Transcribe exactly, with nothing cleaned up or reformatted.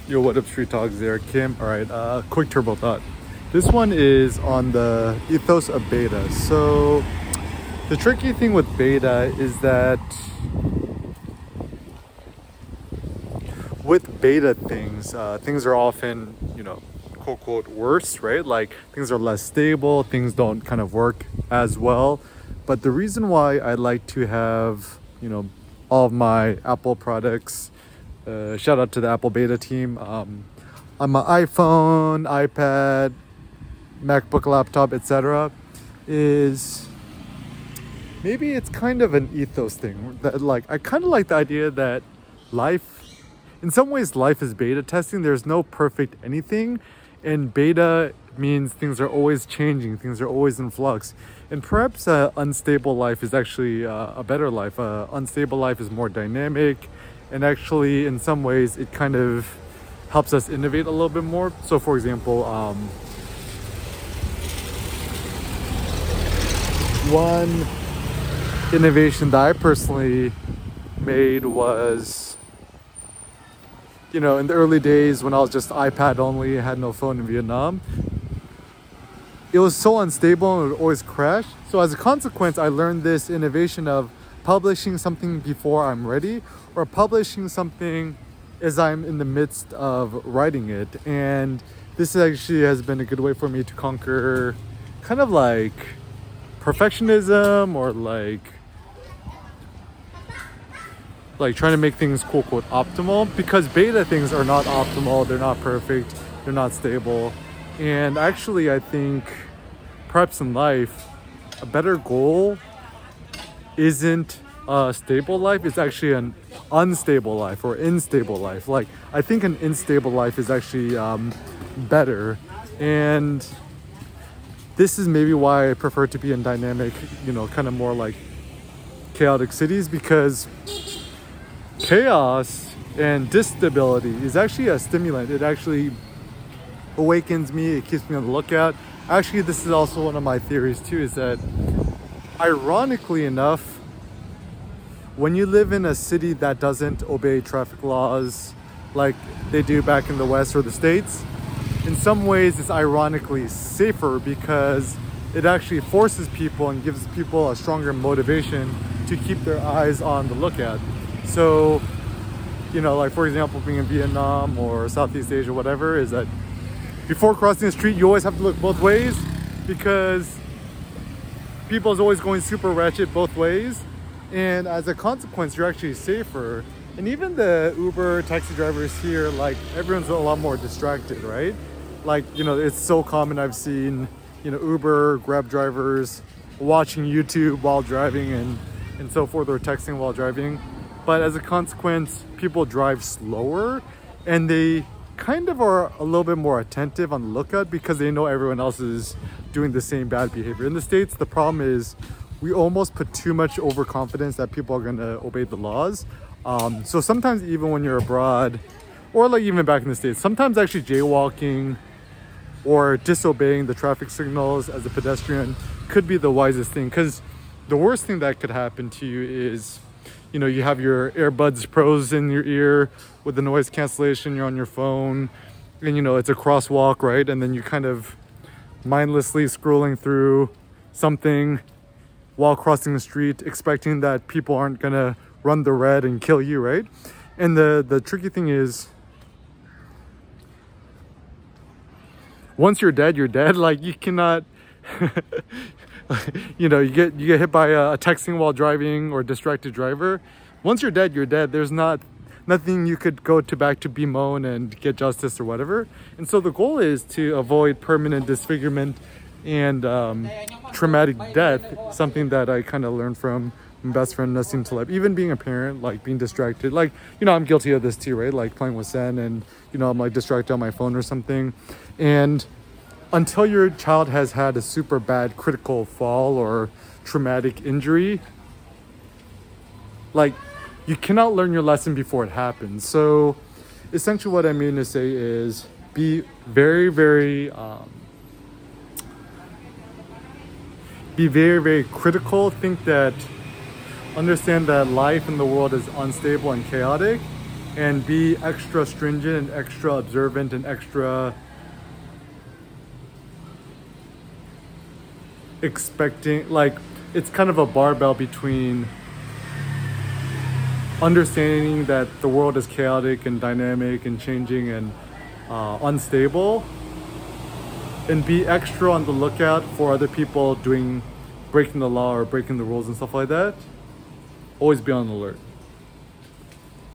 Yo, what up, Street Talks there, Kim? All right, uh, quick turbo thought. This one is on the ethos of beta. So the tricky thing with beta is that with beta things, uh, things are often, you know, quote, quote, worse, right? Like things are less stable, things don't kind of work as well. But the reason why I like to have, you know, all of my Apple products, Uh, shout out to the Apple beta team, um, on my iPhone, iPad, MacBook, laptop, et cetera, is maybe it's kind of an ethos thing. That like I kind of like the idea that life, in some ways, life is beta testing. There's no perfect anything, and beta means things are always changing, things are always in flux, and perhaps an unstable life is actually uh, a better life. Uh, unstable life is more dynamic. And actually, in some ways, it kind of helps us innovate a little bit more. So, for example, um, one innovation that I personally made was, you know, in the early days when I was just iPad only, I had no phone in Vietnam, it was so unstable and it would always crash. So as a consequence, I learned this innovation of publishing something before I'm ready, or publishing something as I'm in the midst of writing it. And this actually has been a good way for me to conquer kind of like perfectionism, or like like trying to make things quote quote optimal, because beta things are not optimal, they're not perfect, they're not stable. And actually, I think perhaps in life, a better goal isn't a stable life, it's actually an unstable life or unstable life. Like, I think an unstable life is actually um, better. And this is maybe why I prefer to be in dynamic, you know, kind of more like chaotic cities, because chaos and instability is actually a stimulant. It actually awakens me, it keeps me on the lookout. Actually, this is also one of my theories too, is that ironically enough, when you live in a city that doesn't obey traffic laws like they do back in the West or the States, in some ways it's ironically safer, because it actually forces people and gives people a stronger motivation to keep their eyes on the lookout. So, you know, like for example, being in Vietnam or Southeast Asia, whatever, is that before crossing the street, you always have to look both ways, because people is always going super ratchet both ways. And as a consequence, you're actually safer. And even the Uber taxi drivers here, like everyone's a lot more distracted, right? Like, you know, it's so common. I've seen, you know, Uber, Grab drivers watching YouTube while driving and, and so forth, or texting while driving. But as a consequence, people drive slower, and they kind of are a little bit more attentive on the lookout, because they know everyone else is doing the same bad behavior. In the States, the problem is we almost put too much overconfidence that people are gonna obey the laws. Um, so sometimes even when you're abroad, or like even back in the States, sometimes actually jaywalking or disobeying the traffic signals as a pedestrian could be the wisest thing. Because the worst thing that could happen to you is, you know, you have your AirBuds Pros in your ear with the noise cancellation, you're on your phone, and you know, it's a crosswalk, right? And then you kind of mindlessly scrolling through something while crossing the street, expecting that people aren't gonna run the red and kill you, right? And the, the tricky thing is, once you're dead, you're dead. Like, you cannot, you know, you get you get hit by a, a texting while driving or distracted driver. Once you're dead, you're dead. There's not nothing you could go to back to bemoan and get justice or whatever. And so the goal is to avoid permanent disfigurement and um, traumatic death, something that I kind of learned from my best friend Nassim Taleb. Even being a parent, like being distracted, like, you know, I'm guilty of this too, right? Like playing with Sen, and, you know, I'm like distracted on my phone or something. And until your child has had a super bad critical fall or traumatic injury, like, you cannot learn your lesson before it happens. So essentially what I mean to say is be very, very, um, be very, very critical. Think that, understand that life in the world is unstable and chaotic, and be extra stringent and extra observant and extra expecting. Like, it's kind of a barbell between understanding that the world is chaotic and dynamic and changing and uh, unstable, and be extra on the lookout for other people doing breaking the law or breaking the rules and stuff like that. Always be on alert.